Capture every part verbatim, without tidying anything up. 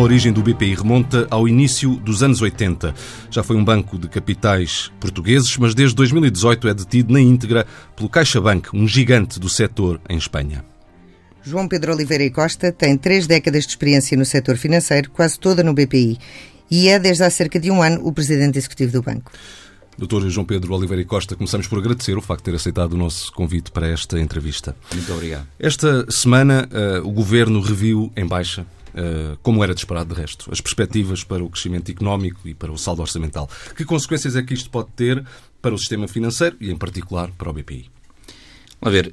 origem do B P I remonta ao início dos anos oitenta. Já foi um banco de capitais portugueses, mas desde dois mil e dezoito é detido na íntegra pelo CaixaBank, um gigante do setor em Espanha. João Pedro Oliveira e Costa tem três décadas de experiência no setor financeiro, quase toda no B P I, e é desde há cerca de um ano o presidente executivo do banco. doutor João Pedro Oliveira e Costa, começamos por agradecer o facto de ter aceitado o nosso convite para esta entrevista. Muito obrigado. Esta semana uh, o Governo reviu em baixa, uh, como era de esperado de resto, as perspectivas para o crescimento económico e para o saldo orçamental. Que consequências é que isto pode ter para o sistema financeiro e, em particular, para o B P I? A ver,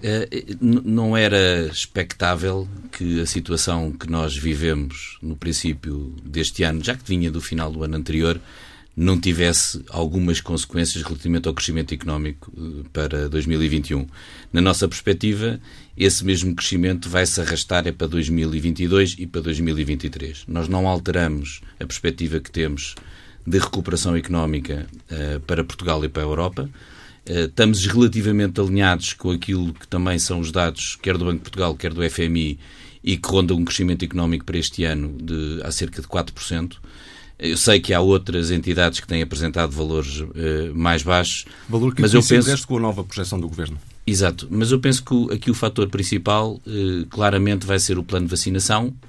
não era expectável que a situação que nós vivemos no princípio deste ano, já que vinha do final do ano anterior, não tivesse algumas consequências relativamente ao crescimento económico para dois mil e vinte e um. Na nossa perspectiva, esse mesmo crescimento vai se arrastar é para dois mil e vinte e dois e para dois mil e vinte e três. Nós não alteramos a perspectiva que temos de recuperação económica uh, para Portugal e para a Europa. Uh, estamos relativamente alinhados com aquilo que também são os dados, quer do Banco de Portugal, quer do F M I, e que ronda um crescimento económico para este ano de há cerca de quatro por cento. Eu sei que há outras entidades que têm apresentado valores uh, mais baixos. Valor que mas eu penso com a nova projeção do Governo. Exato, mas eu penso que aqui o fator principal uh, claramente vai ser o plano de vacinação, uh,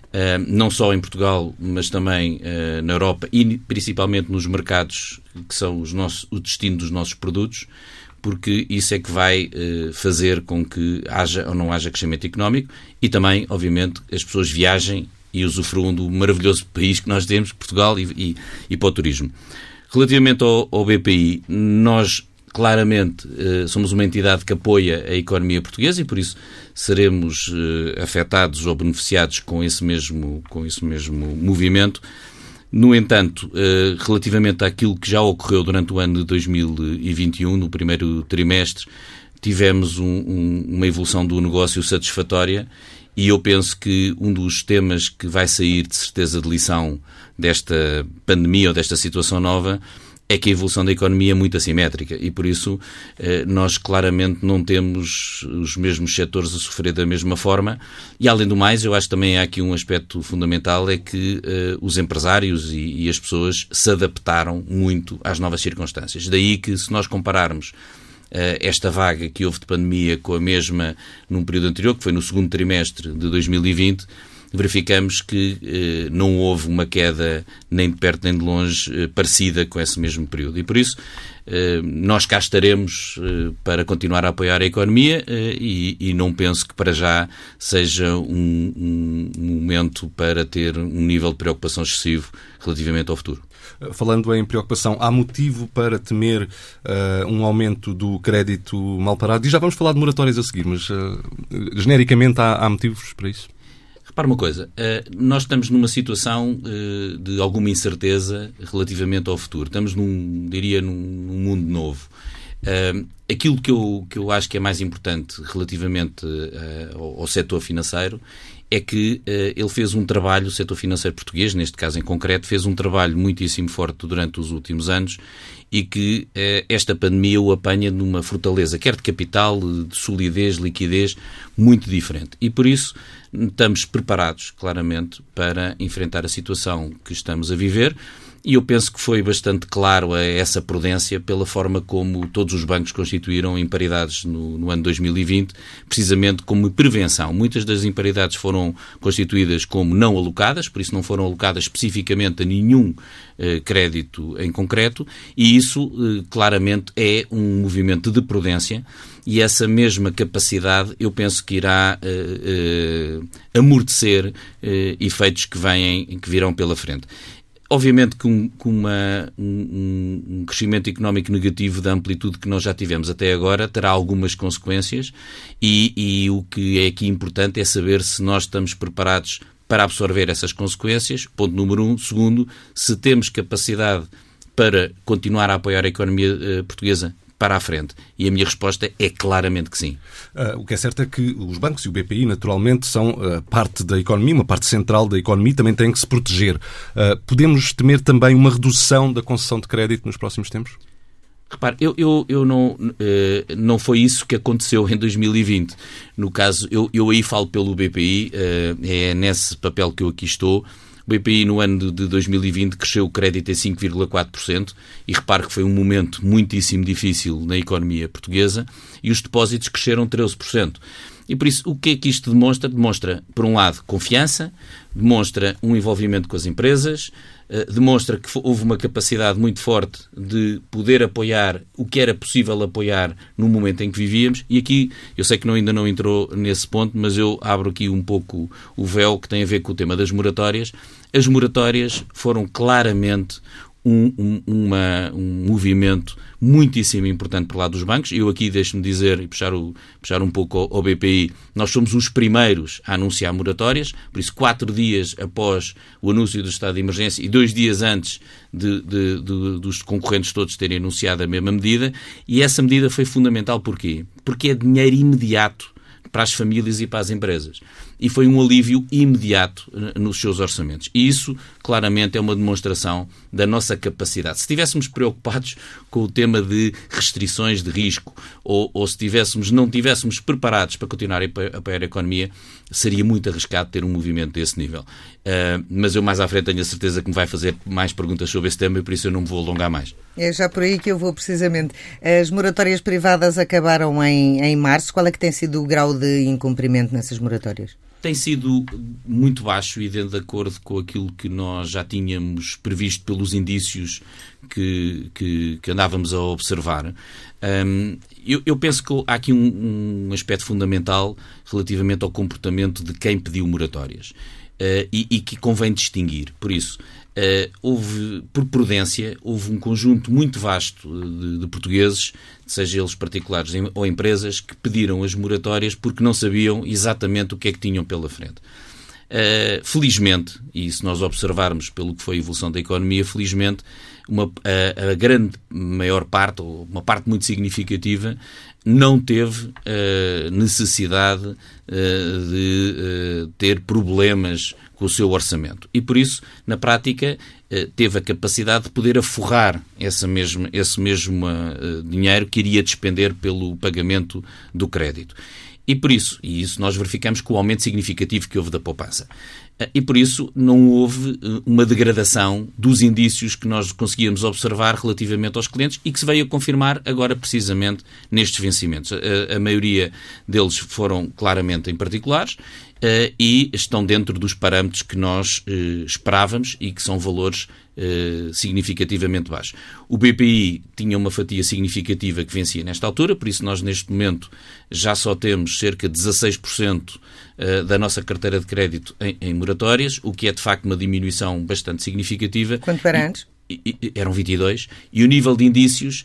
não só em Portugal, mas também uh, na Europa e principalmente nos mercados que são os nossos, o destino dos nossos produtos, porque isso é que vai uh, fazer com que haja ou não haja crescimento económico e também, obviamente, as pessoas viajem e usufruam do maravilhoso país que nós temos, Portugal, e, e, e para o turismo. Relativamente ao, ao B P I, nós claramente eh, somos uma entidade que apoia a economia portuguesa e por isso seremos eh, afetados ou beneficiados com esse mesmo, com esse mesmo movimento. No entanto, eh, relativamente àquilo que já ocorreu durante o ano de dois mil e vinte e um, no primeiro trimestre, tivemos um, um, uma evolução do negócio satisfatória. E eu penso que um dos temas que vai sair de certeza de lição desta pandemia ou desta situação nova é que a evolução da economia é muito assimétrica e por isso nós claramente não temos os mesmos setores a sofrer da mesma forma e além do mais eu acho que também há aqui um aspecto fundamental é que os empresários e as pessoas se adaptaram muito às novas circunstâncias. Daí que se nós compararmos esta vaga que houve de pandemia com a mesma num período anterior, que foi no segundo trimestre de dois mil e vinte, verificamos que eh, não houve uma queda nem de perto nem de longe eh, parecida com esse mesmo período. E por isso eh, nós cá estaremos eh, para continuar a apoiar a economia eh, e, e não penso que para já seja um, um momento para ter um nível de preocupação excessivo relativamente ao futuro. Falando em preocupação, há motivo para temer uh, um aumento do crédito mal parado? E já vamos falar de moratórias a seguir, mas uh, genericamente há, há motivos para isso? Repara uma coisa, uh, nós estamos numa situação uh, de alguma incerteza relativamente ao futuro. Estamos, num, diria, num, num mundo novo. Uh, aquilo que eu, que eu acho que é mais importante relativamente uh, ao, ao setor financeiro é que uh, ele fez um trabalho, o setor financeiro português, neste caso em concreto, fez um trabalho muitíssimo forte durante os últimos anos e que uh, esta pandemia o apanha numa fortaleza, quer de capital, de solidez, liquidez, muito diferente. E por isso estamos preparados, claramente, para enfrentar a situação que estamos a viver. E eu penso que foi bastante claro essa prudência pela forma como todos os bancos constituíram imparidades no, no ano dois mil e vinte, precisamente como prevenção. Muitas das imparidades foram constituídas como não alocadas, por isso não foram alocadas especificamente a nenhum eh, crédito em concreto, e isso eh, claramente é um movimento de prudência e essa mesma capacidade eu penso que irá eh, eh, amortecer eh, efeitos que, vêm, que virão pela frente. Obviamente que um, com uma, um, um crescimento económico negativo da amplitude que nós já tivemos até agora terá algumas consequências e, e o que é aqui importante é saber se nós estamos preparados para absorver essas consequências, ponto número um. Segundo, se temos capacidade para continuar a apoiar a economia uh, portuguesa para a frente. E a minha resposta é claramente que sim. Uh, o que é certo é que os bancos e o B P I, naturalmente, são uh, parte da economia, uma parte central da economia, também têm que se proteger. Uh, podemos temer também uma redução da concessão de crédito nos próximos tempos? Repare, eu, eu, eu não, uh, não foi isso que aconteceu em dois mil e vinte. No caso, eu, eu aí falo pelo B P I, uh, é nesse papel que eu aqui estou. O B P I, no ano de dois mil e vinte, cresceu o crédito em cinco vírgula quatro por cento e repare que foi um momento muitíssimo difícil na economia portuguesa e os depósitos cresceram treze por cento. E por isso, o que é que isto demonstra? Demonstra, por um lado, confiança, demonstra um envolvimento com as empresas, demonstra que houve uma capacidade muito forte de poder apoiar o que era possível apoiar no momento em que vivíamos. E aqui, eu sei que não, ainda não entrou nesse ponto, mas eu abro aqui um pouco o véu que tem a ver com o tema das moratórias. As moratórias foram claramente Um, um, uma, um movimento muitíssimo importante por lá dos bancos. Eu aqui deixo-me dizer e puxar, o, puxar um pouco ao, ao B P I, nós somos os primeiros a anunciar moratórias, por isso quatro dias após o anúncio do estado de emergência e dois dias antes de, de, de, dos concorrentes todos terem anunciado a mesma medida, e essa medida foi fundamental. Porquê? Porque é dinheiro imediato para as famílias e para as empresas. E foi um alívio imediato nos seus orçamentos. E isso, claramente, é uma demonstração da nossa capacidade. Se estivéssemos preocupados com o tema de restrições de risco ou, ou se tivéssemos, não estivéssemos preparados para continuar a apoiar a economia, seria muito arriscado ter um movimento desse nível. Uh, mas eu mais à frente tenho a certeza que me vai fazer mais perguntas sobre esse tema e por isso eu não me vou alongar mais. É já por aí que eu vou, precisamente. As moratórias privadas acabaram em, em março. Qual é que tem sido o grau de incumprimento nessas moratórias? Tem sido muito baixo e de acordo com aquilo que nós já tínhamos previsto pelos indícios que, que, que andávamos a observar. Um, eu, eu penso que há aqui um, um aspecto fundamental relativamente ao comportamento de quem pediu moratórias uh, e, e que convém distinguir. Por isso, Uh, houve, por prudência, houve um conjunto muito vasto de, de portugueses, seja eles particulares ou empresas, que pediram as moratórias porque não sabiam exatamente o que é que tinham pela frente. Uh, felizmente, e se nós observarmos pelo que foi a evolução da economia, felizmente, uma, a, a grande maior parte, ou uma parte muito significativa, não teve uh, necessidade uh, de uh, ter problemas com o seu orçamento. E, por isso, na prática, uh, teve a capacidade de poder aforrar essa mesma, esse mesmo uh, dinheiro que iria despender pelo pagamento do crédito. E por isso, e isso nós verificamos com o aumento significativo que houve da poupança. E por isso não houve uma degradação dos indícios que nós conseguíamos observar relativamente aos clientes e que se veio a confirmar agora precisamente nestes vencimentos. A, a maioria deles foram claramente em particulares uh, e estão dentro dos parâmetros que nós uh, esperávamos e que são valores uh, significativamente baixos. O B P I tinha uma fatia significativa que vencia nesta altura, por isso nós neste momento já só temos cerca de dezasseis por cento uh, da nossa carteira de crédito em, em moratórias, o que é de facto uma diminuição bastante significativa. Quanto para antes? Eram vinte e dois, e o nível de indícios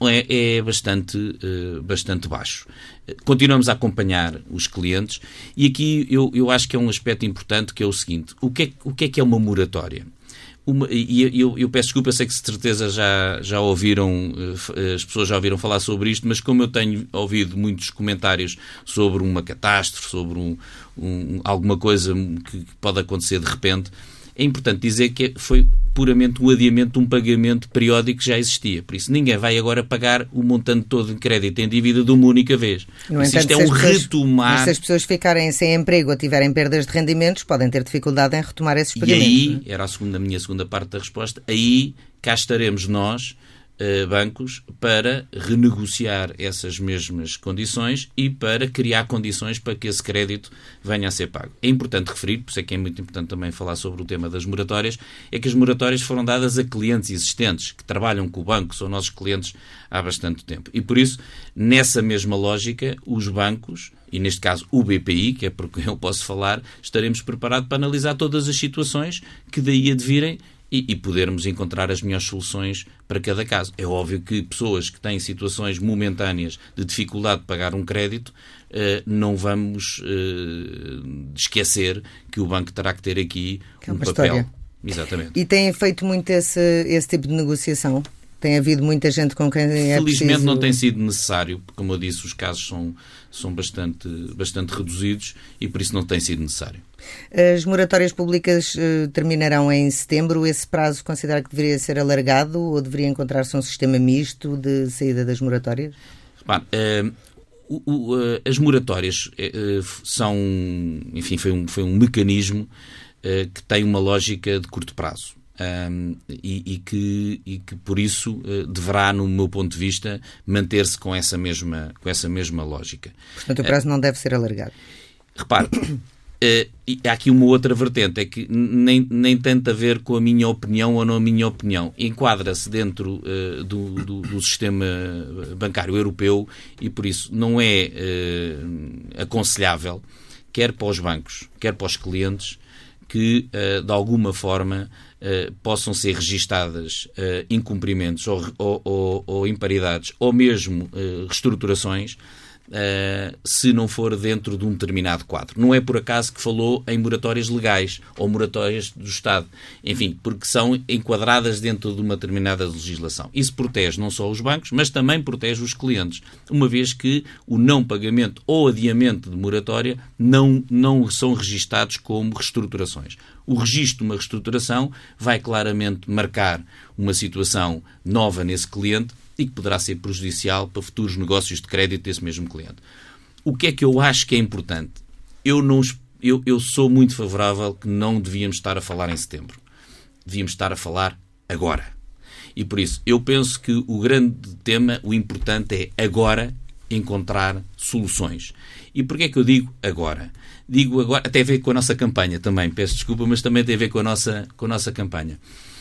é, é bastante, uh, bastante baixo. Continuamos a acompanhar os clientes e aqui eu, eu acho que é um aspecto importante, que é o seguinte: o que é, o que, é, que é uma moratória? Uma, e eu, eu peço desculpa, eu sei que de certeza já, já ouviram, as pessoas já ouviram falar sobre isto, mas como eu tenho ouvido muitos comentários sobre uma catástrofe, sobre um, um, alguma coisa que pode acontecer de repente, é importante dizer que foi puramente um adiamento de um pagamento periódico que já existia. Por isso, ninguém vai agora pagar o montante todo de crédito em dívida de uma única vez. No entanto, isto é um pessoas, retomar... Mas se as pessoas ficarem sem emprego ou tiverem perdas de rendimentos, podem ter dificuldade em retomar esses pagamentos. E aí, era a, segunda, a minha segunda parte da resposta, aí cá estaremos nós, bancos, para renegociar essas mesmas condições e para criar condições para que esse crédito venha a ser pago. É importante referir, por isso é que é muito importante também falar sobre o tema das moratórias, é que as moratórias foram dadas a clientes existentes que trabalham com o banco, são nossos clientes há bastante tempo. E por isso, nessa mesma lógica, os bancos, e neste caso o B P I, que é por quem eu posso falar, estaremos preparados para analisar todas as situações que daí advirem E, e podermos encontrar as melhores soluções para cada caso. É óbvio que pessoas que têm situações momentâneas de dificuldade de pagar um crédito, eh, não vamos eh, esquecer que o banco terá que ter aqui que é um uma papel. História. Exatamente. E têm feito muito esse, esse tipo de negociação? Tem havido muita gente com quem é Felizmente preciso... não tem sido necessário, como eu disse, os casos são, são bastante, bastante reduzidos e por isso não tem sido necessário. As moratórias públicas uh, terminarão em setembro. Esse prazo considera que deveria ser alargado ou deveria encontrar-se um sistema misto de saída das moratórias? Repare, uh, o, o, uh, as moratórias uh, são, enfim, foi um, foi um mecanismo que tem uma lógica de curto prazo. Um, e, e, que, e que, por isso, uh, deverá, no meu ponto de vista, manter-se com essa mesma, com essa mesma lógica. Portanto, o prazo uh, não deve ser alargado. Repare, uh, e há aqui uma outra vertente, é que nem, nem tanto a ver com a minha opinião ou não a minha opinião. Enquadra-se dentro uh, do, do, do sistema bancário europeu e, por isso, não é uh, aconselhável, quer para os bancos, quer para os clientes, que, uh, de alguma forma, uh, possam ser registadas uh, incumprimentos ou, ou, ou, ou imparidades, ou mesmo uh, reestruturações, uh, se não for dentro de um determinado quadro. Não é por acaso que falou em moratórias legais ou moratórias do Estado. Enfim, porque são enquadradas dentro de uma determinada legislação. Isso protege não só os bancos, mas também protege os clientes, uma vez que o não pagamento ou adiamento de moratória não, não são registados como reestruturações. O registro de uma reestruturação vai claramente marcar uma situação nova nesse cliente e que poderá ser prejudicial para futuros negócios de crédito desse mesmo cliente. O que é que eu acho que é importante? Eu, não, eu, eu sou muito favorável que não devíamos estar a falar em setembro. Devíamos estar a falar agora. E por isso, eu penso que o grande tema, o importante é agora encontrar soluções. E porquê é que eu digo agora? Digo agora, até a ver com a nossa campanha também, peço desculpa, mas também tem a ver com a nossa, com a nossa campanha.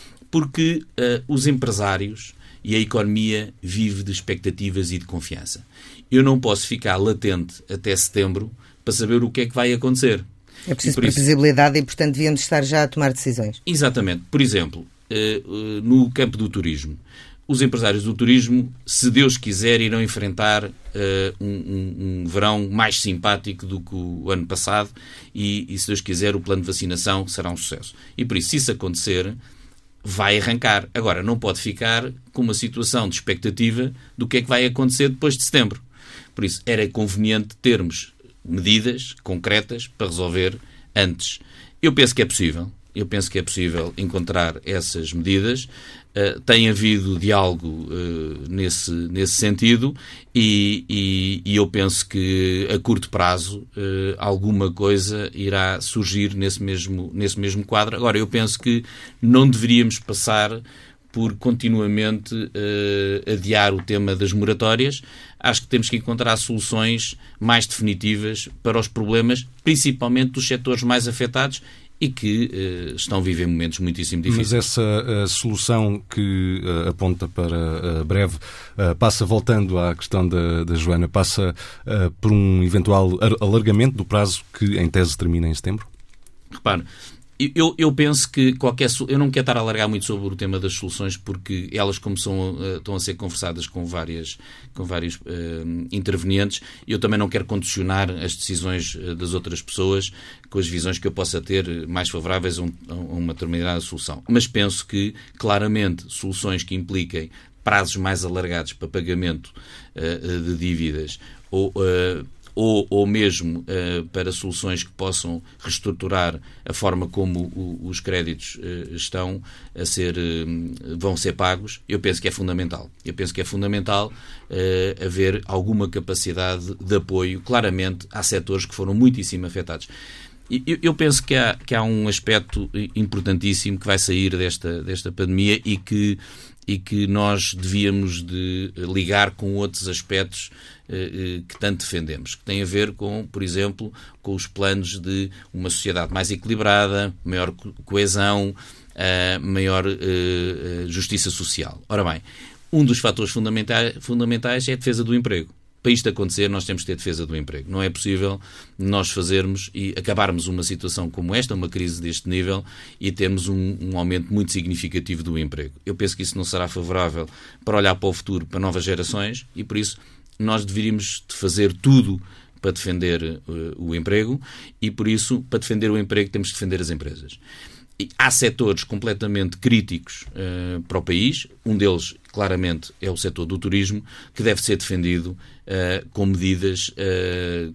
Porque uh, os empresários e a economia vive de expectativas e de confiança. Eu não posso ficar latente até setembro para saber o que é que vai acontecer. É preciso previsibilidade e, portanto, devíamos estar já a tomar decisões. Exatamente. Por exemplo, uh, uh, no campo do turismo, os empresários do turismo, se Deus quiser, irão enfrentar uh, um, um, um verão mais simpático do que o ano passado e, e, se Deus quiser, o plano de vacinação será um sucesso. E por isso, se isso acontecer, vai arrancar. Agora, não pode ficar com uma situação de expectativa do que é que vai acontecer depois de setembro. Por isso, era conveniente termos medidas concretas para resolver antes. Eu penso que é possível. Eu penso que é possível encontrar essas medidas. Uh, tem havido diálogo uh, nesse, nesse sentido e, e, e eu penso que a curto prazo uh, alguma coisa irá surgir nesse mesmo, nesse mesmo quadro. Agora, eu penso que não deveríamos passar por continuamente uh, adiar o tema das moratórias. Acho que temos que encontrar soluções mais definitivas para os problemas, principalmente dos setores mais afetados e que uh, estão a viver momentos muitíssimo difíceis. Mas essa uh, solução que uh, aponta para uh, breve uh, passa, voltando à questão da, da Joana, passa uh, por um eventual alargamento do prazo que, em tese, termina em setembro? Repare, eu, eu penso que qualquer... Eu não quero estar a alargar muito sobre o tema das soluções porque elas, como são, uh, estão a ser conversadas com, várias, com vários uh, intervenientes, eu também não quero condicionar as decisões uh, das outras pessoas com as visões que eu possa ter mais favoráveis a, um, a uma determinada solução. Mas penso que, claramente, soluções que impliquem prazos mais alargados para pagamento uh, de dívidas ou... Uh, Ou, ou mesmo uh, para soluções que possam reestruturar a forma como o, os créditos uh, estão a ser, uh, vão ser pagos, eu penso que é fundamental. Eu penso que é fundamental uh, haver alguma capacidade de apoio, claramente, a setores que foram muitíssimo afetados. Eu, eu penso que há, que há um aspecto importantíssimo que vai sair desta, desta pandemia e que, e que nós devíamos de ligar com outros aspectos eh, que tanto defendemos, que tem a ver com, por exemplo, com os planos de uma sociedade mais equilibrada, maior coesão, uh, maior uh, justiça social. Ora bem, um dos fatores fundamentais, fundamentais é a defesa do emprego. Para isto acontecer, nós temos que ter defesa do emprego. Não é possível nós fazermos e acabarmos uma situação como esta, uma crise deste nível, e termos um, um aumento muito significativo do emprego. Eu penso que isso não será favorável para olhar para o futuro, para novas gerações, e por isso nós deveríamos fazer tudo para defender uh, o emprego, e por isso, para defender o emprego, temos de defender as empresas. E há setores completamente críticos uh, para o país. Um deles, claramente, é o setor do turismo, que deve ser defendido uh, com medidas uh,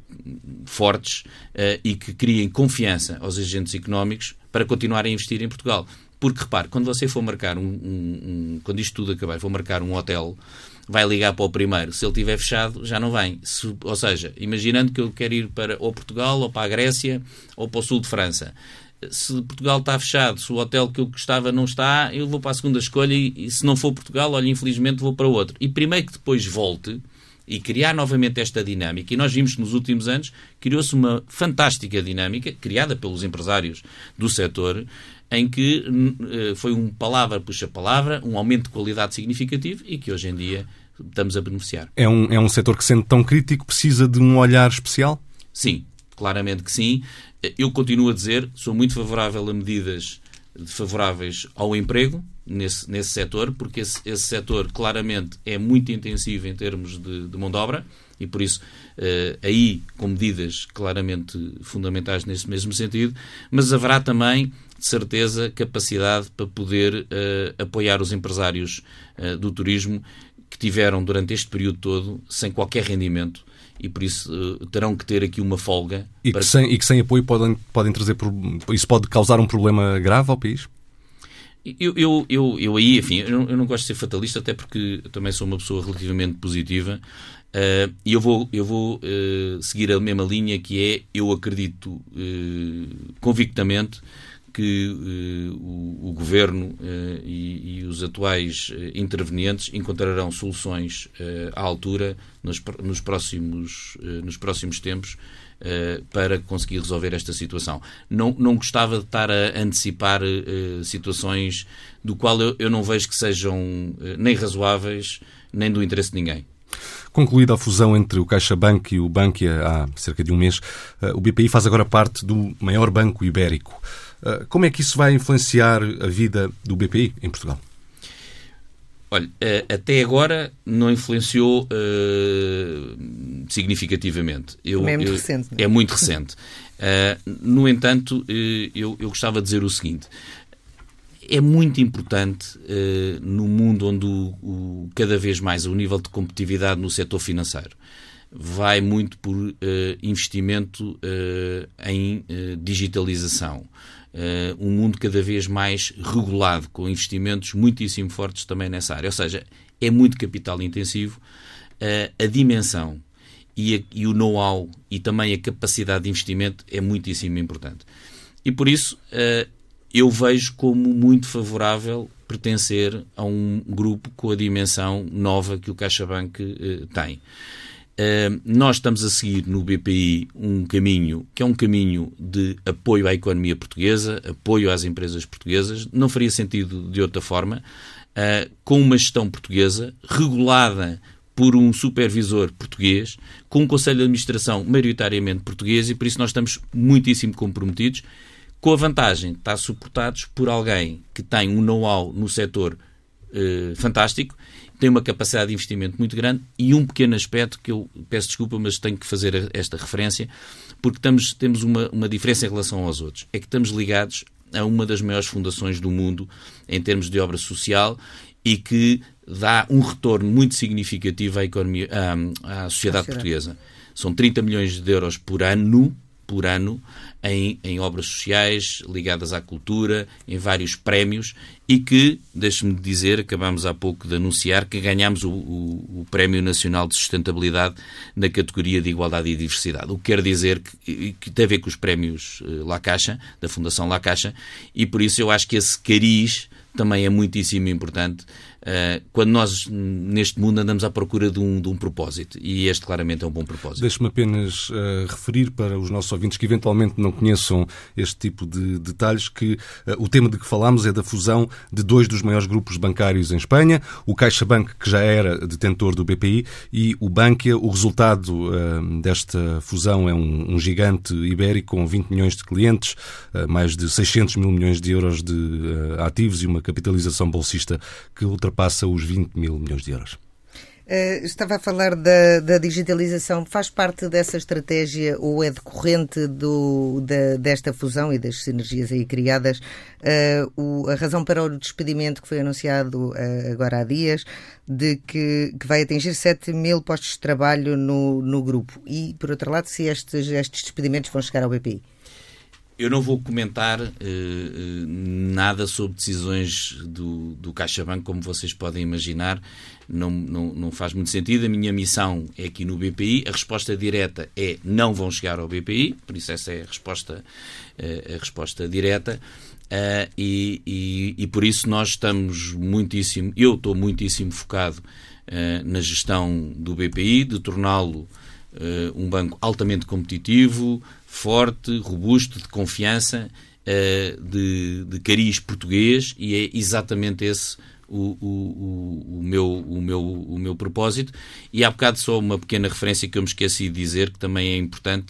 fortes uh, e que criem confiança aos agentes económicos para continuar a investir em Portugal. Porque, repare, quando você for marcar um, um, um quando isto tudo acabar, for marcar um hotel, vai ligar para o primeiro. Se ele estiver fechado, já não vem. Se, ou seja, imaginando que eu quero ir para ou Portugal, ou para a Grécia, ou para o sul de França. se Portugal está fechado, se o hotel que eu gostava não está, eu vou para a segunda escolha e, e se não for Portugal, olha, infelizmente vou para outro. E primeiro que depois volte e criar novamente esta dinâmica. E nós vimos que nos últimos anos criou-se uma fantástica dinâmica, criada pelos empresários do setor, em que uh, foi um palavra puxa palavra, um aumento de qualidade significativo e que hoje em dia estamos a beneficiar. É um, é um setor que, sendo tão crítico, precisa de um olhar especial? Sim, claramente que sim. Eu continuo a dizer, sou muito favorável a medidas favoráveis ao emprego nesse, nesse setor, porque esse, esse setor claramente é muito intensivo em termos de, de mão de obra e, por isso, eh, aí com medidas claramente fundamentais nesse mesmo sentido, mas haverá também, de certeza, capacidade para poder eh, apoiar os empresários eh, do turismo que tiveram durante este período todo sem qualquer rendimento e por isso uh, terão que ter aqui uma folga. E, para... que, sem, e que sem apoio podem, podem trazer... Isso pode causar um problema grave ao país? Eu, eu, eu, eu aí, enfim, eu não, eu não gosto de ser fatalista, até porque eu também sou uma pessoa relativamente positiva uh, e eu vou, eu vou uh, seguir a mesma linha que é, eu acredito uh, convictamente que uh, o, o Governo uh, e, e os atuais uh, intervenientes encontrarão soluções uh, à altura nos, nos, próximos, uh, nos próximos tempos uh, para conseguir resolver esta situação. Não, não gostava de estar a antecipar uh, situações do qual eu, eu não vejo que sejam uh, nem razoáveis, nem do interesse de ninguém. Concluída a fusão entre o CaixaBank e o Bankia há cerca de um mês, o B P I faz agora parte do maior banco ibérico. Como é que isso vai influenciar a vida do B P I em Portugal? Olha, até agora não influenciou uh, significativamente. Eu, é muito eu, recente. Não é? É muito recente. Uh, no entanto, eu, eu gostava de dizer o seguinte. É muito importante, uh, no mundo onde o, o, cada vez mais o nível de competitividade no setor financeiro vai muito por uh, investimento uh, em uh, digitalização. Uh, um mundo cada vez mais regulado, com investimentos muitíssimo fortes também nessa área. Ou seja, é muito capital intensivo. Uh, a dimensão e, a, e o know-how e também a capacidade de investimento é muitíssimo importante. E por isso... Uh, eu vejo como muito favorável pertencer a um grupo com a dimensão nova que o CaixaBank eh, tem. Uh, nós estamos a seguir no B P I um caminho que é um caminho de apoio à economia portuguesa, apoio às empresas portuguesas. Não faria sentido de outra forma, uh, com uma gestão portuguesa, regulada por um supervisor português, com um conselho de administração maioritariamente português, e por isso nós estamos muitíssimo comprometidos, com a vantagem de estar suportados por alguém que tem um know-how no setor eh, fantástico, tem uma capacidade de investimento muito grande e um pequeno aspecto que eu peço desculpa, mas tenho que fazer esta referência, porque estamos, temos uma, uma diferença em relação aos outros. É que estamos ligados a uma das maiores fundações do mundo em termos de obra social e que dá um retorno muito significativo à economia, à, à sociedade portuguesa. São trinta milhões de euros por ano, por ano em, em obras sociais ligadas à cultura, em vários prémios e que, deixe-me dizer, acabámos há pouco de anunciar que ganhámos o, o, o Prémio Nacional de Sustentabilidade na categoria de Igualdade e Diversidade. O que quer dizer que, que tem a ver com os prémios La Caixa, da Fundação La Caixa, e por isso eu acho que esse cariz também é muitíssimo importante uh, quando nós, neste mundo, andamos à procura de um, de um propósito. E este, claramente, é um bom propósito. Deixe-me apenas uh, referir para os nossos ouvintes que, eventualmente, não conheçam este tipo de detalhes, que uh, o tema de que falámos é da fusão de dois dos maiores grupos bancários em Espanha, o CaixaBank, que já era detentor do B P I, e o Bankia. O resultado uh, desta fusão é um, um gigante ibérico com vinte milhões de clientes, uh, mais de seiscentos mil milhões de euros de uh, ativos e uma capitalização bolsista que ultrapassa os vinte mil milhões de euros. Uh, estava a falar da, da digitalização. Faz parte dessa estratégia ou é decorrente do, da, desta fusão e das sinergias aí criadas uh, o, a razão para o despedimento que foi anunciado uh, agora há dias de que, que vai atingir sete mil postos de trabalho no, no grupo? E, por outro lado, se estes, estes despedimentos vão chegar ao B P I? Eu não vou comentar uh, uh, nada sobre decisões do, do CaixaBank, como vocês podem imaginar. Não, não, não faz muito sentido. A minha missão é aqui no B P I. A resposta direta é não vão chegar ao B P I, por isso essa é a resposta, uh, a resposta direta. Uh, e, e, e por isso nós estamos muitíssimo, eu estou muitíssimo focado uh, na gestão do B P I, de torná-lo uh, um banco altamente competitivo, forte, robusto, de confiança, uh, de, de cariz português, e é exatamente esse o, o, o, meu, o, meu, o meu propósito. E há bocado só uma pequena referência que eu me esqueci de dizer, que também é importante,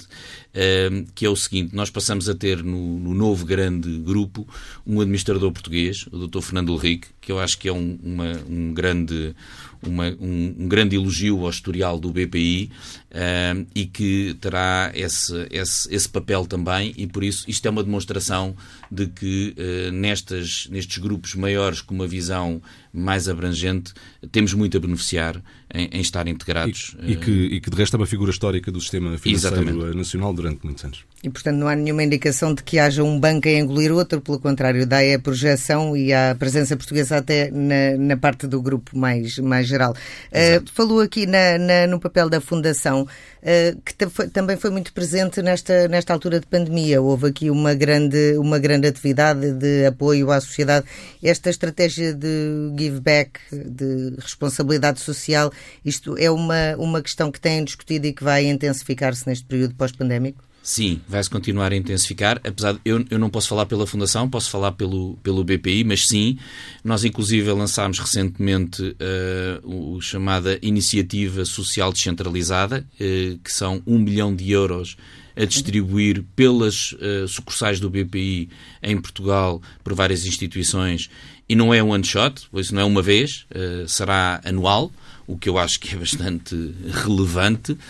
uh, que é o seguinte: nós passamos a ter no, no novo grande grupo um administrador português, o doutor Fernando Henrique, que eu acho que é um, uma, um grande... Uma, um, um grande elogio ao historial do B P I, uh, e que terá esse, esse, esse papel também, e por isso isto é uma demonstração de que uh, nestas, nestes grupos maiores, com uma visão mais abrangente, temos muito a beneficiar em, em estar integrados. E, e, que, e que de resto é uma figura histórica do sistema financeiro Exatamente. nacional durante muitos anos. E portanto não há nenhuma indicação de que haja um banco a engolir outro, pelo contrário, dá a projeção e a presença portuguesa até na, na parte do grupo mais, mais geral. Uh, falou aqui na, na, no papel da Fundação, uh, que foi, também foi muito presente nesta, nesta altura de pandemia. Houve aqui uma grande, uma grande atividade de apoio à sociedade. Esta estratégia de give back, de responsabilidade social, isto é uma, uma questão que têm discutido e que vai intensificar-se neste período pós-pandémico? Sim, vai-se continuar a intensificar, apesar de eu, eu não posso falar pela Fundação, posso falar pelo, pelo B P I, mas sim, nós inclusive lançámos recentemente uh, o, o chamada Iniciativa Social Descentralizada, uh, que são um milhão de euros a distribuir pelas uh, sucursais do B P I em Portugal por várias instituições, e não é um one shot, pois não é uma vez, uh, será anual, o que eu acho que é bastante relevante, uh,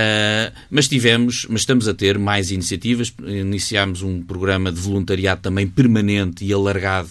mas tivemos, mas estamos a ter mais iniciativas. Iniciámos um programa de voluntariado também permanente e alargado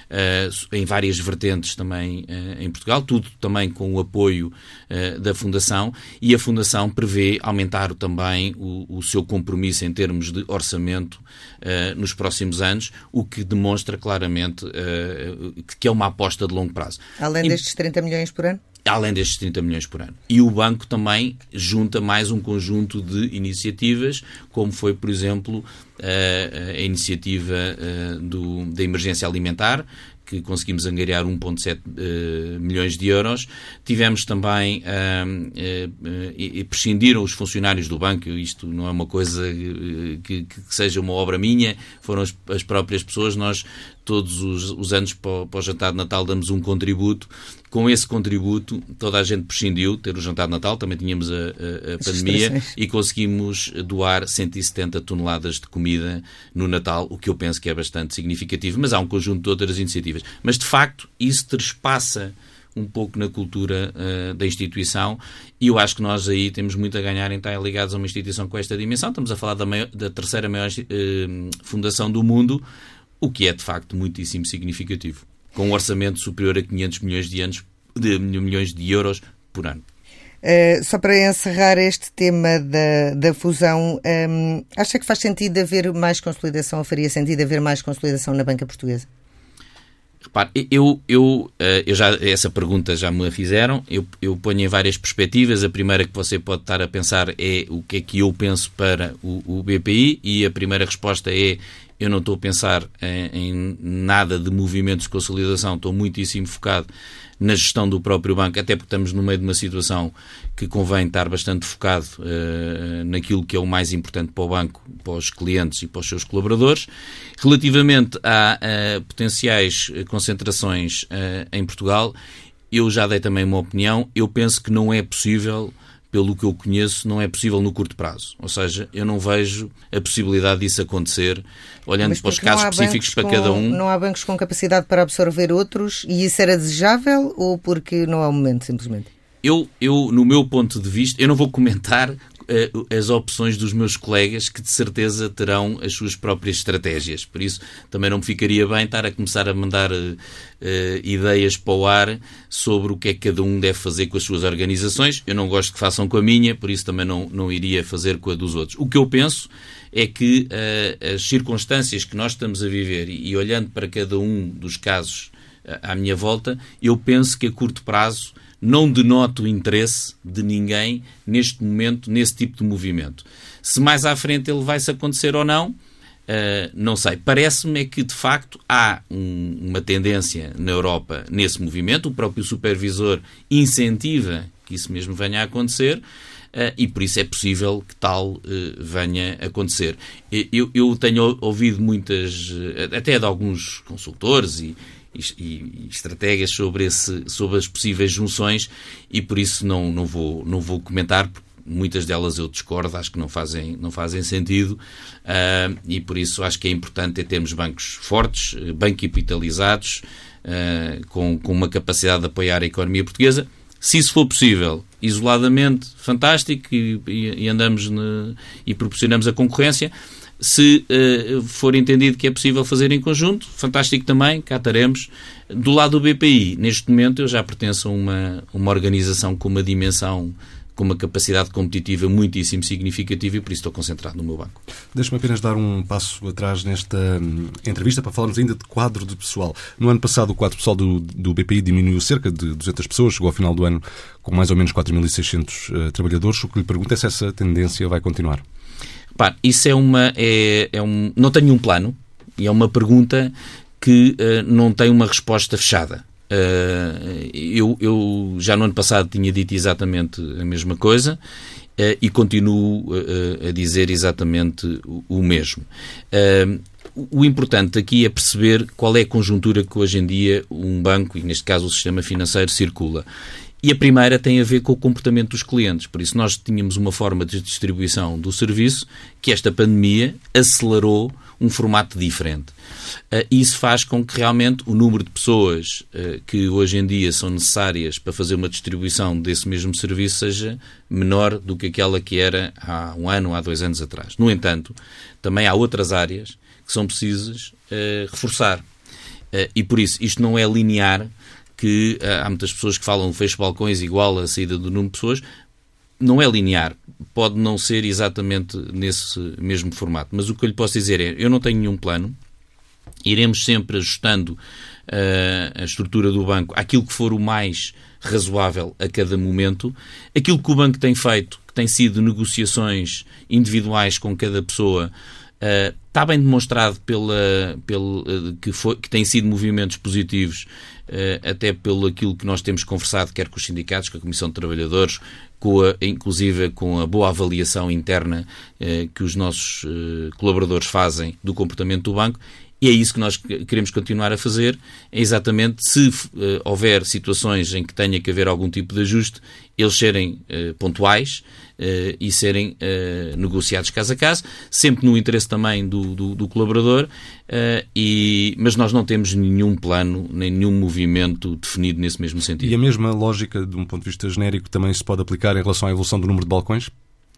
uh, em várias vertentes também uh, em Portugal, tudo também com o apoio uh, da Fundação, e a Fundação prevê aumentar também o, o seu compromisso em termos de orçamento uh, nos próximos anos, o que demonstra claramente uh, que é uma aposta de longo prazo. Além e, destes trinta milhões por ano? Além destes trinta milhões por ano. E o banco também junta mais um conjunto de iniciativas, como foi, por exemplo, a, a iniciativa a, do, da emergência alimentar, que conseguimos angariar um vírgula sete uh, milhões de euros. Tivemos também, uh, uh, uh, e prescindiram os funcionários do banco, isto não é uma coisa uh, que, que seja uma obra minha, foram as, as próprias pessoas. Nós todos os, os anos para o, para o jantar de Natal damos um contributo. Com esse contributo toda a gente prescindiu ter o jantar de Natal, também tínhamos a, a, a pandemia, e conseguimos doar cento e setenta toneladas de comida no Natal, o que eu penso que é bastante significativo, mas há um conjunto de outras iniciativas. Mas, de facto, isso trespassa um pouco na cultura uh, da instituição, e eu acho que nós aí temos muito a ganhar em estar ligados a uma instituição com esta dimensão. Estamos a falar da, maior, da terceira maior uh, fundação do mundo, o que é, de facto, muitíssimo significativo, com um orçamento superior a quinhentos milhões de, anos, de, milhões de euros por ano. Uh, só para encerrar este tema da, da fusão, um, acha que faz sentido haver mais consolidação, ou faria sentido haver mais consolidação na banca portuguesa? Repare, eu, eu, eu já, essa pergunta já me a fizeram, eu, eu ponho em várias perspectivas. A primeira que você pode estar a pensar é o que é que eu penso para o, o B P I, e a primeira resposta é: eu não estou a pensar em, em nada de movimentos de consolidação, estou muitíssimo focado na gestão do próprio banco, até porque estamos no meio de uma situação que convém estar bastante focado uh, naquilo que é o mais importante para o banco, para os clientes e para os seus colaboradores. Relativamente a, a potenciais concentrações uh, em Portugal, eu já dei também uma opinião. Eu penso que não é possível, pelo que eu conheço, não é possível no curto prazo. Ou seja, eu não vejo a possibilidade disso acontecer, olhando para os casos específicos para com, cada um. Não há bancos com capacidade para absorver outros, e isso era desejável, ou porque não é o momento, simplesmente? Eu, eu, no meu ponto de vista, eu não vou comentar uh, as opções dos meus colegas, que de certeza terão as suas próprias estratégias. Por isso, também não me ficaria bem estar a começar a mandar uh, uh, ideias para o ar sobre o que é que cada um deve fazer com as suas organizações. Eu não gosto que façam com a minha, por isso também não, não iria fazer com a dos outros. O que eu penso é que uh, as circunstâncias que nós estamos a viver, e, e olhando para cada um dos casos uh, à minha volta, eu penso que a curto prazo não denoto o interesse de ninguém neste momento, nesse tipo de movimento. Se mais à frente ele vai-se acontecer ou não, Uh, não sei. Parece-me é que, de facto, há um, uma tendência na Europa nesse movimento. O próprio supervisor incentiva que isso mesmo venha a acontecer uh, e, por isso, é possível que tal uh, venha a acontecer. Eu, eu tenho ouvido muitas, até de alguns consultores e, e, e estrategas sobre, esse, sobre as possíveis junções e, por isso, não, não, vou, não vou comentar, porque muitas delas eu discordo, acho que não fazem, não fazem sentido uh, e por isso acho que é importante é termos bancos fortes, bem capitalizados, uh, com, com uma capacidade de apoiar a economia portuguesa. Se isso for possível, isoladamente, fantástico, e, e, e andamos ne, e proporcionamos a concorrência. Se uh, for entendido que é possível fazer em conjunto, fantástico também, cá estaremos. Do lado do B P I, neste momento eu já pertenço a uma, uma organização com uma dimensão, com uma capacidade competitiva muitíssimo significativa e por isso estou concentrado no meu banco. Deixe-me apenas dar um passo atrás nesta entrevista para falarmos ainda de quadro de pessoal. No ano passado o quadro pessoal do, do B P I diminuiu cerca de duzentas pessoas, chegou ao final do ano com mais ou menos quatro mil e seiscentos uh, trabalhadores. O que lhe pergunto é se essa tendência vai continuar. Pá, isso é uma... É, é um, não tenho um plano e é uma pergunta que uh, não tem uma resposta fechada. Uh, eu, eu já no ano passado tinha dito exatamente a mesma coisa uh, e continuo uh, a dizer exatamente o, o mesmo. Uh, o importante aqui é perceber qual é a conjuntura que hoje em dia um banco, e neste caso o sistema financeiro, circula. E a primeira tem a ver com o comportamento dos clientes. Por isso nós tínhamos uma forma de distribuição do serviço que esta pandemia acelerou um formato diferente. Uh, isso faz com que realmente o número de pessoas uh, que hoje em dia são necessárias para fazer uma distribuição desse mesmo serviço seja menor do que aquela que era há um ano, há dois anos atrás. No entanto, também há outras áreas que são precisas uh, reforçar. Uh, e por isso, isto não é linear, que uh, há muitas pessoas que falam que fecho balcões igual à saída do número de pessoas. Não é linear, pode não ser exatamente nesse mesmo formato, mas o que eu lhe posso dizer é, eu não tenho nenhum plano, iremos sempre ajustando uh, a estrutura do banco àquilo que for o mais razoável a cada momento. Aquilo que o banco tem feito, que tem sido negociações individuais com cada pessoa, uh, está bem demonstrado pela, pela, uh, que, foi, que têm sido movimentos positivos, uh, até pelo aquilo que nós temos conversado, quer com os sindicatos, com a Comissão de Trabalhadores, com a, inclusive com a boa avaliação interna eh, que os nossos eh, colaboradores fazem do comportamento do banco, e é isso que nós queremos continuar a fazer, é exatamente se eh, houver situações em que tenha que haver algum tipo de ajuste, eles serem eh, pontuais eh, e serem eh, negociados caso a caso, sempre no interesse também do, do, do colaborador, eh, e, mas nós não temos nenhum plano, nem nenhum movimento definido nesse mesmo sentido. E a mesma lógica, de um ponto de vista genérico, também se pode aplicar em relação à evolução do número de balcões?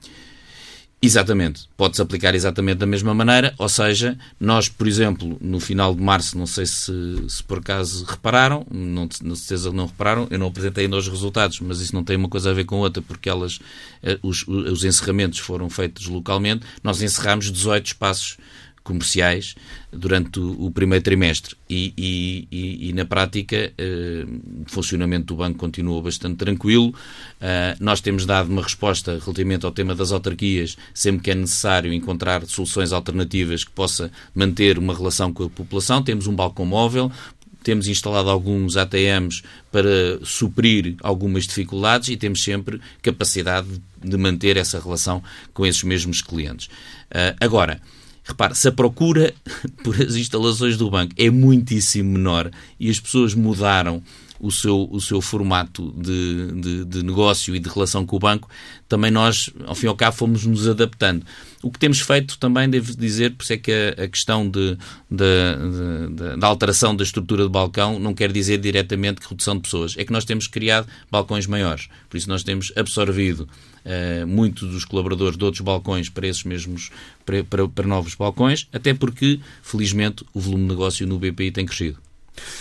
Exatamente. Pode-se aplicar exatamente da mesma maneira, ou seja, nós, por exemplo, no final de março, não sei se, se por acaso repararam, não, na certeza não repararam, eu não apresentei ainda os resultados, mas isso não tem uma coisa a ver com outra, porque elas, os, os encerramentos foram feitos localmente. Nós encerramos dezoito espaços comerciais durante o, o primeiro trimestre e, e, e, e na prática eh, o funcionamento do banco continua bastante tranquilo. Uh, nós temos dado uma resposta relativamente ao tema das autarquias, sempre que é necessário encontrar soluções alternativas que possa manter uma relação com a população. Temos um balcão móvel, temos instalado alguns A T Ms para suprir algumas dificuldades e temos sempre capacidade de manter essa relação com esses mesmos clientes. Uh, agora, repare, se a procura por as instalações do banco é muitíssimo menor e as pessoas mudaram o seu, o seu formato de, de, de negócio e de relação com o banco, também nós, ao fim e ao cabo, fomos nos adaptando. O que temos feito também, devo dizer, por isso é que a, a questão de, de, de, de, da alteração da estrutura do balcão não quer dizer diretamente redução de pessoas. É que nós temos criado balcões maiores. Por isso nós temos absorvido uh, muitos dos colaboradores de outros balcões para esses mesmos, para, para, para novos balcões, até porque, felizmente, o volume de negócio no B P I tem crescido.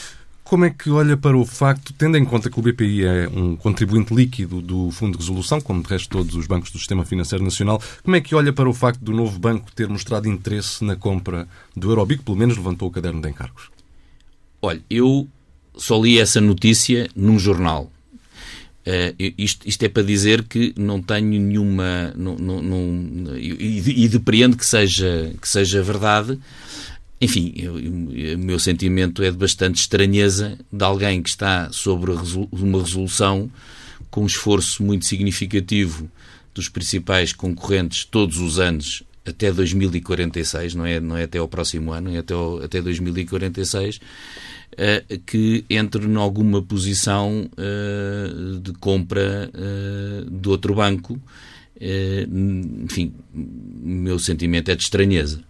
Como é que olha para o facto, tendo em conta que o B P I é um contribuinte líquido do Fundo de Resolução, como de resto todos os bancos do Sistema Financeiro Nacional, como é que olha para o facto do novo banco ter mostrado interesse na compra do Eurobic, pelo menos levantou o caderno de encargos? Olha, eu só li essa notícia num jornal. Uh, isto, isto é para dizer que não tenho nenhuma... Não, não, não, e, e depreendo que seja, que seja verdade. Enfim, o meu sentimento é de bastante estranheza de alguém que está sobre uma resolução com um esforço muito significativo dos principais concorrentes todos os anos até dois mil e quarenta e seis, não é, não é até ao próximo ano, é até, ao, até dois mil e quarenta e seis, uh, que entre em alguma posição uh, de compra uh, de outro banco. Uh, enfim, o meu sentimento é de estranheza.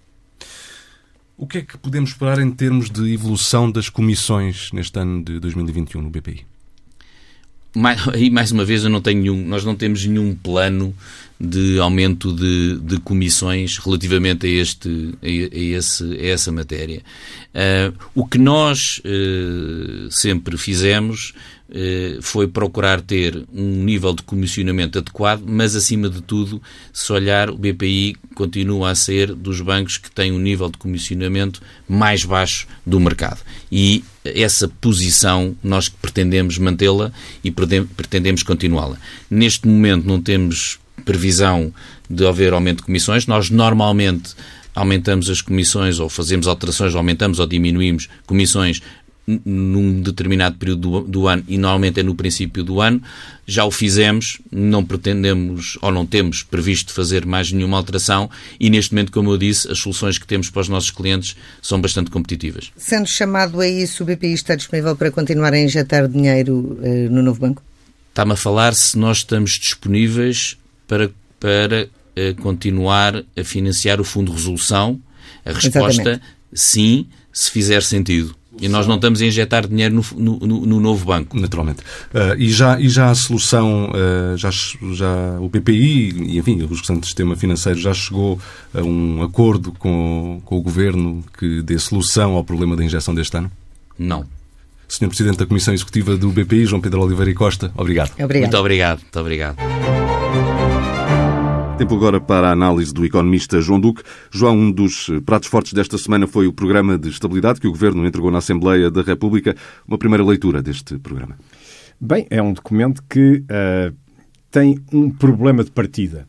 O que é que podemos esperar em termos de evolução das comissões neste ano de dois mil e vinte e um no B P I? Mais, e mais uma vez, eu não tenho nenhum, nós não temos nenhum plano de aumento de, de comissões relativamente a, este, a, a, esse, a essa matéria. Uh, o que nós uh, sempre fizemos uh, foi procurar ter um nível de comissionamento adequado, mas, acima de tudo, se olhar, o B P I continua a ser dos bancos que têm um nível de comissionamento mais baixo do mercado. E essa posição nós pretendemos mantê-la e pretendemos continuá-la. Neste momento não temos previsão de haver aumento de comissões. Nós normalmente aumentamos as comissões ou fazemos alterações, aumentamos ou diminuímos comissões num determinado período do, do ano e normalmente é no princípio do ano. Já o fizemos, não pretendemos ou não temos previsto fazer mais nenhuma alteração e neste momento, como eu disse, as soluções que temos para os nossos clientes são bastante competitivas. Sendo chamado a isso, o B P I está disponível para continuar a injetar dinheiro uh, no novo banco? Está-me a falar se nós estamos disponíveis para, para uh, continuar a financiar o Fundo de Resolução. A resposta, exatamente, sim, se fizer sentido. E nós não estamos a injetar dinheiro no, no, no novo banco. Naturalmente. Uh, e, já, e já a solução, uh, já, já o B P I e, enfim, o restante sistema financeiro já chegou a um acordo com, com o Governo que dê solução ao problema da injeção deste ano? Não. senhor Presidente da Comissão Executiva do B P I, João Pedro Oliveira e Costa, obrigado. Obrigado. Muito obrigado. Muito obrigado. Tempo agora para a análise do economista João Duque. João, um dos pratos fortes desta semana foi o Programa de Estabilidade que o Governo entregou na Assembleia da República. Uma primeira leitura deste programa. Bem, é um documento que uh, tem um problema de partida.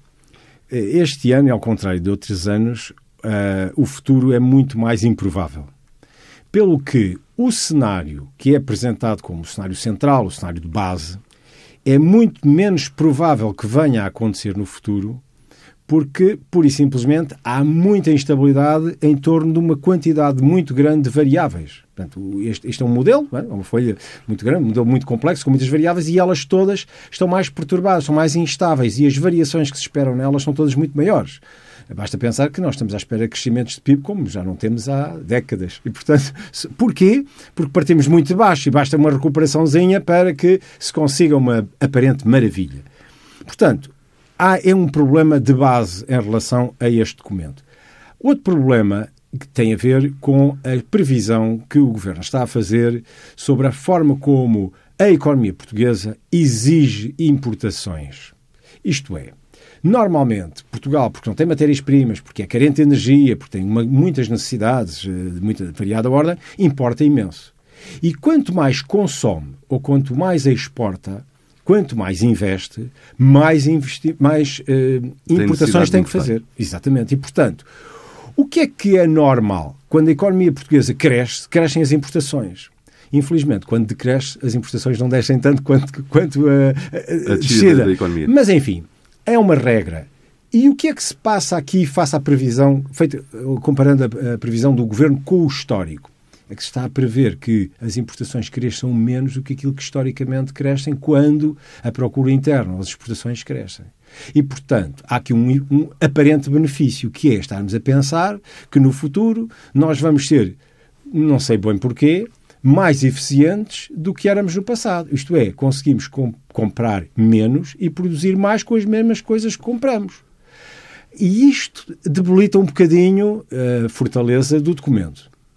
Este ano, ao contrário de outros anos, uh, o futuro é muito mais improvável. Pelo que o cenário que é apresentado como o cenário central, o cenário de base, é muito menos provável que venha a acontecer no futuro, porque, pura e simplesmente, há muita instabilidade em torno de uma quantidade muito grande de variáveis. Portanto, este, este é um modelo, é uma folha muito grande, um modelo muito complexo, com muitas variáveis, e elas todas estão mais perturbadas, são mais instáveis, e as variações que se esperam nelas são todas muito maiores. Basta pensar que nós estamos à espera de crescimentos de P I B como já não temos há décadas. E, portanto, porquê? Porque partimos muito de baixo e basta uma recuperaçãozinha para que se consiga uma aparente maravilha. Portanto, há é um problema de base em relação a este documento. Outro problema que tem a ver com a previsão que o Governo está a fazer sobre a forma como a economia portuguesa exige importações. Isto é, normalmente, Portugal, porque não tem matérias-primas, porque é carente de energia, porque tem uma, muitas necessidades de muita variada ordem, importa imenso. E quanto mais consome ou quanto mais exporta, quanto mais investe, mais, investi- mais uh, importações tem que fazer. Exatamente. E, portanto, o que é que é normal? Quando a economia portuguesa cresce, crescem as importações. Infelizmente, quando decresce, as importações não descem tanto quanto, quanto a, a, a descida da economia. Mas, enfim, é uma regra. E o que é que se passa aqui face à previsão, feita, comparando a, a previsão do Governo com o histórico? É que se está a prever que as importações cresçam menos do que aquilo que historicamente crescem quando a procura interna ou as exportações crescem. E, portanto, há aqui um, um aparente benefício, que é estarmos a pensar que no futuro nós vamos ser, não sei bem porquê, mais eficientes do que éramos no passado. Isto é, conseguimos com, comprar menos e produzir mais com as mesmas coisas que compramos. E isto debilita um bocadinho a fortaleza do documento.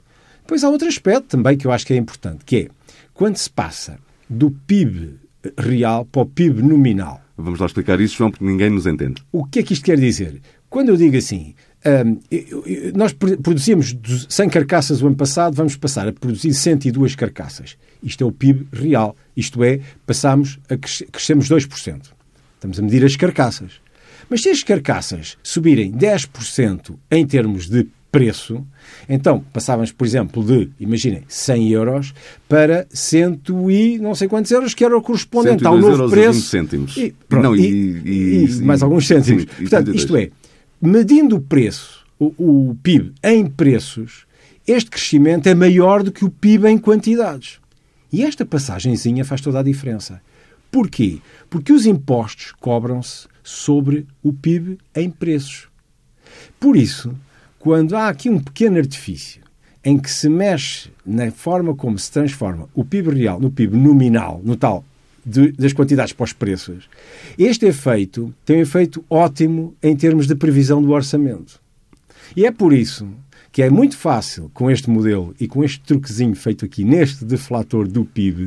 Pois há outro aspecto também que eu acho que é importante, que é quando se passa do P I B real para o P I B nominal. Vamos lá explicar isso, João, porque ninguém nos entende. O que é que isto quer dizer? Quando eu digo assim, hum, eu, eu, nós produzimos cem carcaças o ano passado, vamos passar a produzir cento e duas carcaças. Isto é o P I B real. Isto é, passamos a crescer, crescemos dois por cento. Estamos a medir as carcaças. Mas se as carcaças subirem dez por cento em termos de preço, então passávamos, por exemplo, de, imaginem, cem euros para cento e não sei quantos euros, que era o correspondente ao novo preço. vinte cêntimos. E, pronto, não, e, e, e, e mais alguns cêntimos. Sim, portanto, isto é, medindo o preço, o, o P I B em preços, este crescimento é maior do que o P I B em quantidades. E esta passagenzinha faz toda a diferença. Porquê? Porque os impostos cobram-se sobre o P I B em preços. Por isso, quando há aqui um pequeno artifício em que se mexe na forma como se transforma o P I B real no P I B nominal, no tal de, das quantidades para os preços, este efeito tem um efeito ótimo em termos de previsão do orçamento. E é por isso que é muito fácil, com este modelo e com este truquezinho feito aqui neste deflator do P I B,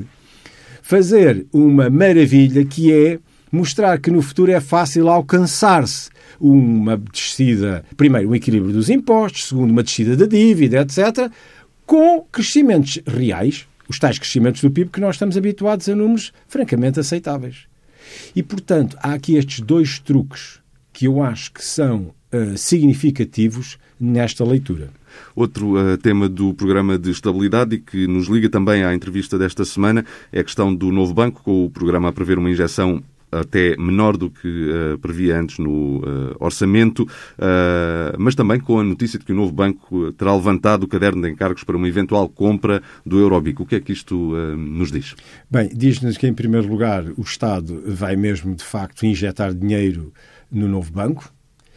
fazer uma maravilha que é mostrar que no futuro é fácil alcançar-se uma descida, primeiro, um equilíbrio dos impostos, segundo, uma descida da dívida, etcétera, com crescimentos reais, os tais crescimentos do P I B que nós estamos habituados a números francamente aceitáveis. E, portanto, há aqui estes dois truques que eu acho que são uh, significativos nesta leitura. Outro uh, tema do programa de estabilidade e que nos liga também à entrevista desta semana é a questão do novo banco, com o programa a prever uma injeção até menor do que uh, previa antes no uh, orçamento, uh, mas também com a notícia de que o novo banco terá levantado o caderno de encargos para uma eventual compra do Eurobic. O que é que isto uh, nos diz? Bem, diz-nos que, em primeiro lugar, o Estado vai mesmo, de facto, injetar dinheiro no novo banco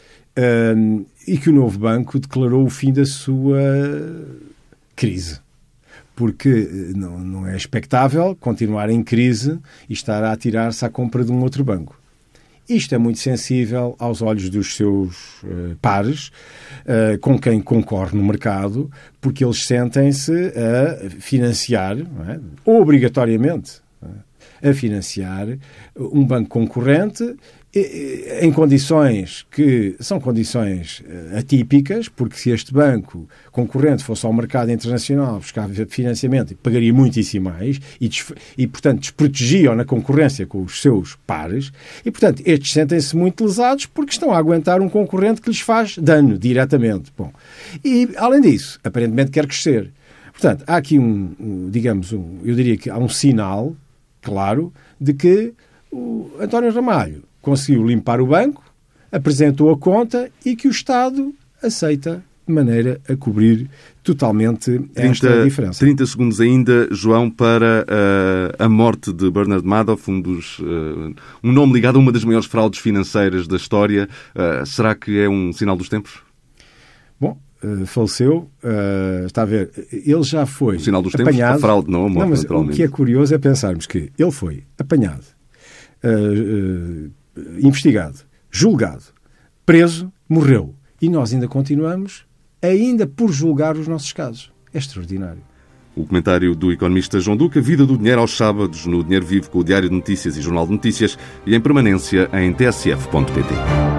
uh, e que o novo banco declarou o fim da sua crise. Porque não, não é expectável continuar em crise e estar a atirar-se à compra de um outro banco. Isto é muito sensível aos olhos dos seus uh, pares, uh, com quem concorre no mercado, porque eles sentem-se a financiar, não é? Obrigatoriamente, não é? a financiar um banco concorrente em condições que são condições atípicas, porque se este banco concorrente fosse ao mercado internacional buscar financiamento, pagaria muitíssimo mais e, e portanto, desprotegia na concorrência com os seus pares e, portanto, estes sentem-se muito lesados porque estão a aguentar um concorrente que lhes faz dano diretamente. Bom, e, além disso, aparentemente quer crescer. Portanto, há aqui um, um digamos, um, eu diria que há um sinal claro de que o António Ramalho conseguiu limpar o banco, apresentou a conta e que o Estado aceita de maneira a cobrir totalmente esta trinta, diferença. trinta segundos ainda, João, para uh, a morte de Bernard Madoff, um, dos, uh, um nome ligado a uma das maiores fraudes financeiras da história. Uh, será que é um sinal dos tempos? Bom, uh, faleceu, uh, está a ver, ele já foi o sinal dos apanhado. Tempos, a fraude, não a morte, não, mas naturalmente. O que é curioso é pensarmos que ele foi apanhado, uh, uh, investigado, julgado, preso, morreu. E nós ainda continuamos ainda por julgar os nossos casos. É extraordinário. O comentário do economista João Duque, a vida do dinheiro aos sábados, no Dinheiro Vivo com o Diário de Notícias e Jornal de Notícias e em permanência em t s f ponto p t.